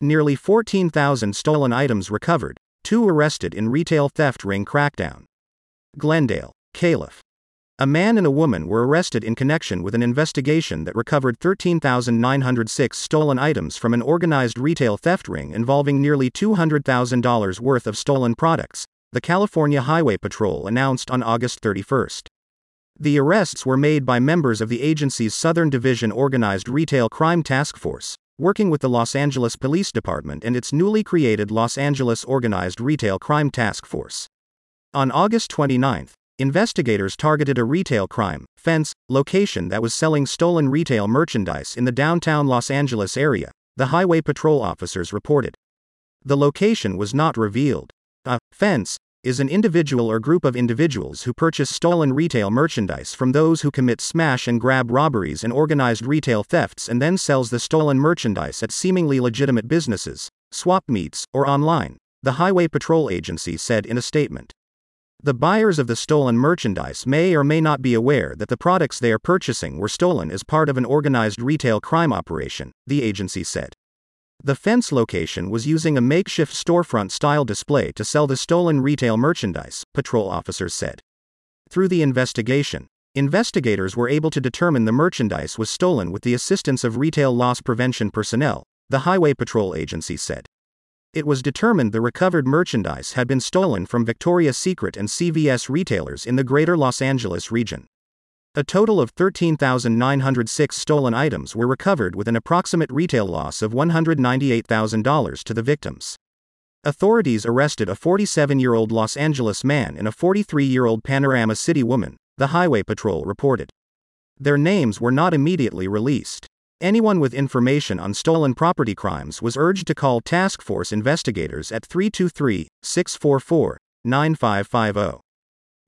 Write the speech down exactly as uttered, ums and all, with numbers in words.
Nearly fourteen thousand stolen items recovered, two arrested in retail theft ring crackdown. Glendale, Calif. A man and a woman were arrested in connection with an investigation that recovered thirteen thousand nine hundred six stolen items from an organized retail theft ring involving nearly two hundred thousand dollars worth of stolen products, the California Highway Patrol announced on August thirty-first. The arrests were made by members of the agency's Southern Division Organized Retail Crime Task Force, working with the Los Angeles Police Department and its newly created Los Angeles Organized Retail Crime Task Force. On August twenty-ninth, investigators targeted a retail crime, fence, location that was selling stolen retail merchandise in the downtown Los Angeles area, the Highway Patrol officers reported. The location was not revealed. A fence is an individual or group of individuals who purchase stolen retail merchandise from those who commit smash and grab robberies and organized retail thefts and then sells the stolen merchandise at seemingly legitimate businesses, swap meets, or online, the Highway Patrol agency said in a statement. The buyers of the stolen merchandise may or may not be aware that the products they are purchasing were stolen as part of an organized retail crime operation, the agency said. The fence location was using a makeshift storefront-style display to sell the stolen retail merchandise, patrol officers said. Through the investigation, investigators were able to determine the merchandise was stolen with the assistance of retail loss prevention personnel, the Highway Patrol agency said. It was determined the recovered merchandise had been stolen from Victoria's Secret and C V S retailers in the greater Los Angeles region. A total of thirteen thousand nine hundred six stolen items were recovered with an approximate retail loss of one hundred ninety-eight thousand dollars to the victims. Authorities arrested a forty-seven-year-old Los Angeles man and a forty-three-year-old Panorama City woman, the Highway Patrol reported. Their names were not immediately released. Anyone with information on stolen property crimes was urged to call task force investigators at three two three, six four four, nine five five zero.